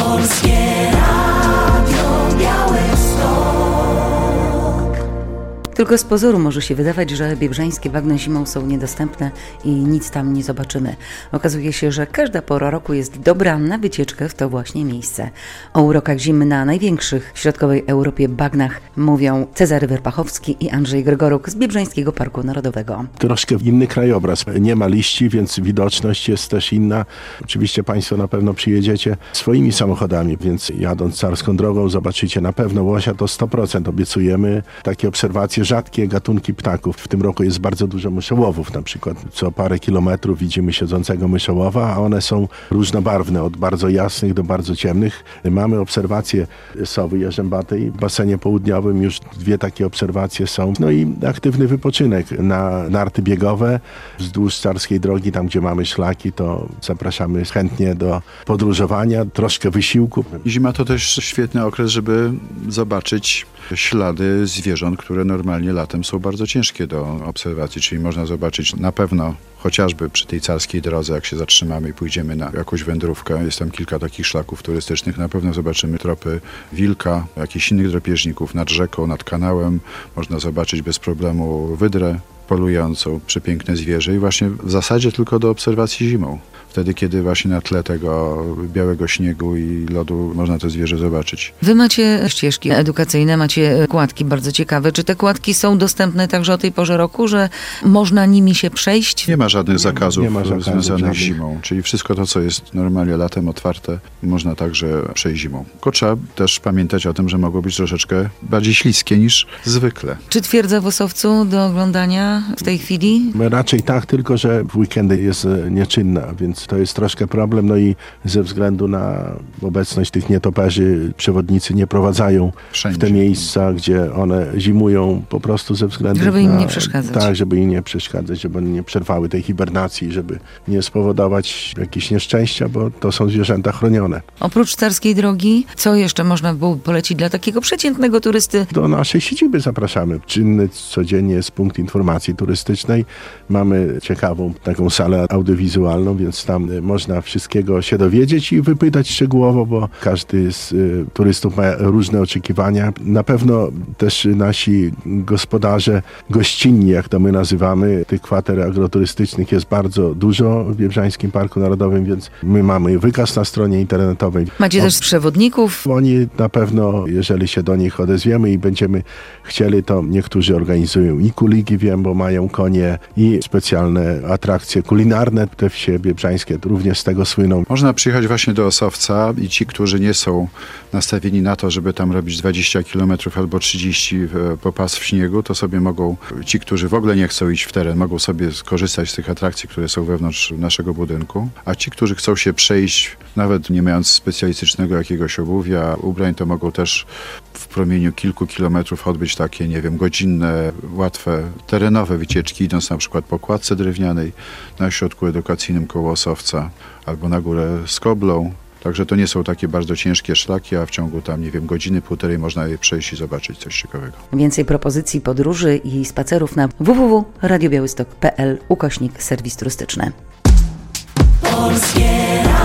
Polskie Radio Białystok. Tylko z pozoru może się wydawać, że biebrzańskie bagna zimą są niedostępne i nic tam nie zobaczymy. Okazuje się, że każda pora roku jest dobra na wycieczkę w to właśnie miejsce. O urokach zimy na największych w środkowej Europie bagnach mówią Cezary Werpachowski i Andrzej Gregoruk z Biebrzańskiego Parku Narodowego. Troszkę inny krajobraz. Nie ma liści, więc widoczność jest też inna. Oczywiście Państwo na pewno przyjedziecie swoimi samochodami, więc jadąc carską drogą zobaczycie na pewno łosia, to 100% obiecujemy. Takie obserwacje, rzadkie gatunki ptaków. W tym roku jest bardzo dużo myszołowów, na przykład co parę kilometrów widzimy siedzącego myszołowa, a one są różnobarwne, od bardzo jasnych do bardzo ciemnych. Mamy obserwacje sowy jarzębatej. W basenie południowym już 2 takie obserwacje są. No i aktywny wypoczynek na narty biegowe wzdłuż carskiej drogi, tam gdzie mamy szlaki, to zapraszamy chętnie do podróżowania, troszkę wysiłku. Zima to też świetny okres, żeby zobaczyć ślady zwierząt, które normalnie latem są bardzo ciężkie do obserwacji, czyli można zobaczyć na pewno chociażby przy tej carskiej drodze, jak się zatrzymamy i pójdziemy na jakąś wędrówkę, jest tam kilka takich szlaków turystycznych, na pewno zobaczymy tropy wilka, jakichś innych drapieżników nad rzeką, nad kanałem, można zobaczyć bez problemu wydrę polującą, przepiękne zwierzę i właśnie w zasadzie tylko do obserwacji zimą. Wtedy, kiedy właśnie na tle tego białego śniegu i lodu można to zwierzę zobaczyć. Wy macie ścieżki edukacyjne, macie kładki bardzo ciekawe. Czy te kładki są dostępne także o tej porze roku, że można nimi się przejść? Nie ma żadnych zakazów związanych żadnych. z zimą, czyli wszystko to, co jest normalnie latem otwarte, można także przejść zimą. Tylko trzeba też pamiętać o tym, że mogło być troszeczkę bardziej śliskie niż zwykle. Czy twierdza w Osowcu do oglądania w tej chwili? Raczej tak, tylko że w weekendy jest nieczynna, więc to jest troszkę problem, no i ze względu na obecność tych nietoperzy przewodnicy nie prowadzają Wszędzie. w te miejsca, gdzie one zimują po prostu ze względu Żeby im na... nie przeszkadzać. Tak, żeby im nie przeszkadzać, żeby one nie przerwały tej hibernacji, żeby nie spowodować jakichś nieszczęścia, bo to są zwierzęta chronione. Oprócz carskiej drogi, co jeszcze można było polecić dla takiego przeciętnego turysty? Do naszej siedziby zapraszamy. Czynny codziennie jest punkt informacji turystycznej. Mamy ciekawą taką salę audiowizualną, więc tam można wszystkiego się dowiedzieć i wypytać szczegółowo, bo każdy z turystów ma różne oczekiwania. Na pewno też nasi gospodarze gościnni, jak to my nazywamy, tych kwater agroturystycznych jest bardzo dużo w Biebrzańskim Parku Narodowym, więc my mamy wykaz na stronie internetowej. Macie też przewodników? Oni na pewno, jeżeli się do nich odezwiemy i będziemy chcieli, to niektórzy organizują i kuligi, wiem, bo mają konie i specjalne atrakcje kulinarne. Te wsie biebrzańskie również z tego słyną. Można przyjechać właśnie do Osowca i ci, którzy nie są nastawieni na to, żeby tam robić 20 km albo 30 po pas w śniegu, to sobie mogą, ci, którzy w ogóle nie chcą iść w teren, mogą sobie skorzystać z tych atrakcji, które są wewnątrz naszego budynku, a ci, którzy chcą się przejść, nawet nie mając specjalistycznego jakiegoś obuwia, ubrań, to mogą też w promieniu kilku kilometrów odbyć takie, nie wiem, godzinne, łatwe, terenowe wycieczki, idąc na przykład po kładce drewnianej na ośrodku edukacyjnym koło Osowca albo na górę Skoblą. Także to nie są takie bardzo ciężkie szlaki, a w ciągu tam, nie wiem, godziny, półtorej można je przejść i zobaczyć coś ciekawego. Więcej propozycji podróży i spacerów na www.radiobiałystok.pl/serwis turystyczny. Polskie